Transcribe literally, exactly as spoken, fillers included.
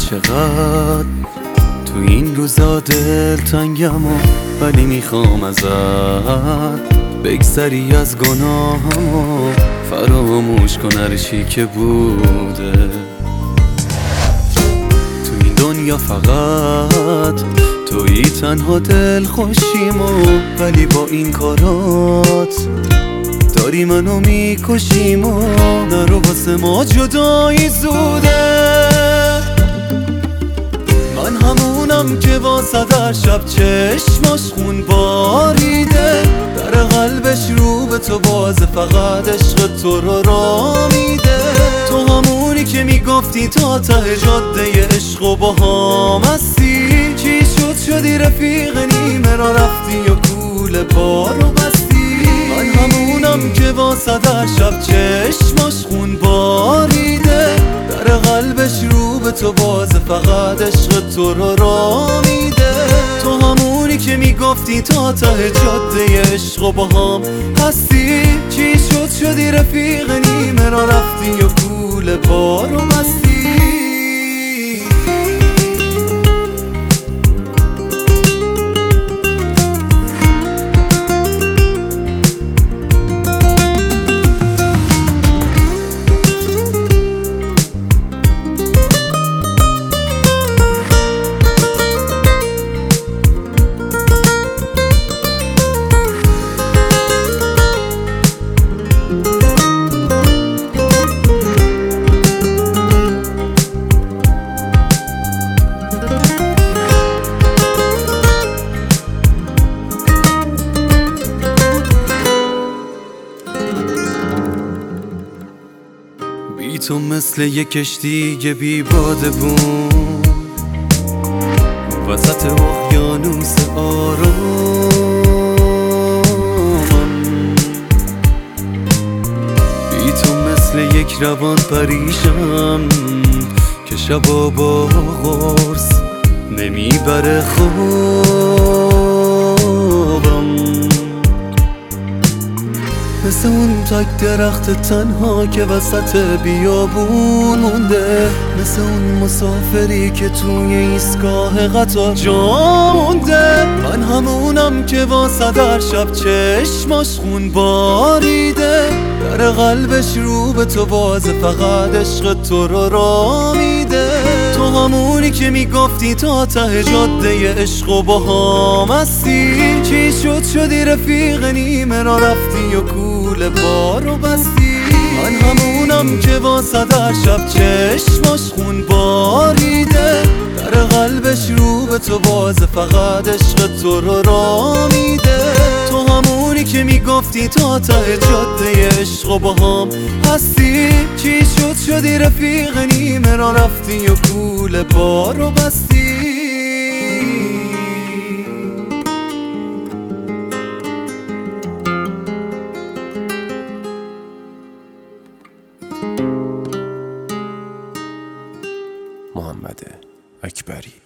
چقدر تو این روزا دلتنگم و ولی میخوام ازت بگذری از گناهم و فراموش کن هر چی که بوده. تو این دنیا فقط تویی تنها دل خوشیم و ولی با این کارات داری منو میکشیم و نرو واسه ما جدایی زوده. من همونم که واسه در شب چشماش خون باریده، در قلبش رو به تو بازه، فقط عشق تو رو را میده. تو همونی که میگفتی تا ته جاده عشق و با هم هستی، چی شد شدی رفیق نیمه را رفتی و کول بارو بستی. من همونم که واسه در شب چشماش خون باریده، در قلبش رو به تو بازه، فقط عشق تو رو را میده. تو همونی که میگفتی تا ته جاده عشق و با هم هستی، چی شد شدی رفیق نیمه را رفتی و کول بارو بستی. بی تو مثل یک کشتی بی باده بون وسط اقیانوس آرامم. بی تو مثل یک روان پریشم که شبا با قرص نمیبره خوابم. مثل اون تک درخت تنها که وسط بیابون مونده، مثل اون مسافری که توی ایستگاه قطار جا مونده. من همونم که واسه در شب چشماش خون باریده، در قلبش رو به تو بازه، فقط عشق تو رو را میده. تو همونی که میگفتی تا ته جاده عشق و با هم هستی، چی شد شدی رفیق نیمه را رفتی و کول بارو بستی. من همونم که واسه در شب چشماش خون باریده، در قلبش رو به تو بازه، فقط عشق تو رو را میده. تو همونی که میگفتی تا ته جاده عشق و با هم هستی، چی شد شدی رفیق نیمه را رفتی و کول بارو بستی. محمد اکبری.